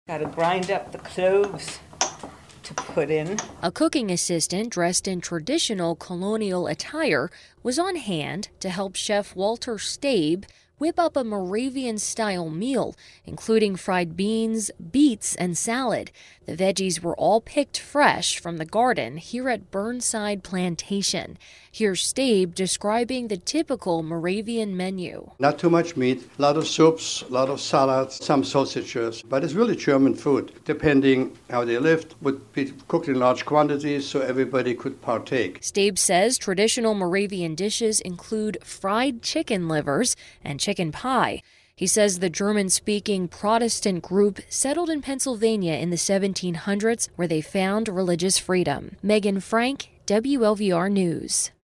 Got to grind up the cloves to put in. A cooking assistant dressed in traditional colonial attire was on hand to help Chef Walter Stabe whip up a Moravian-style meal, including fried beans, beets, and salad. The veggies were all picked fresh from the garden here at Burnside Plantation. Here's Stabe describing the typical Moravian menu. Not too much meat, a lot of soups, a lot of salads, some sausages, but it's really German food. Depending how they lived, would be cooked in large quantities so everybody could partake. Stabe says traditional Moravian dishes include fried chicken livers and chicken pie. He says the German-speaking Protestant group settled in Pennsylvania in the 1700s, where they found religious freedom. Megan Frank, WLVR News.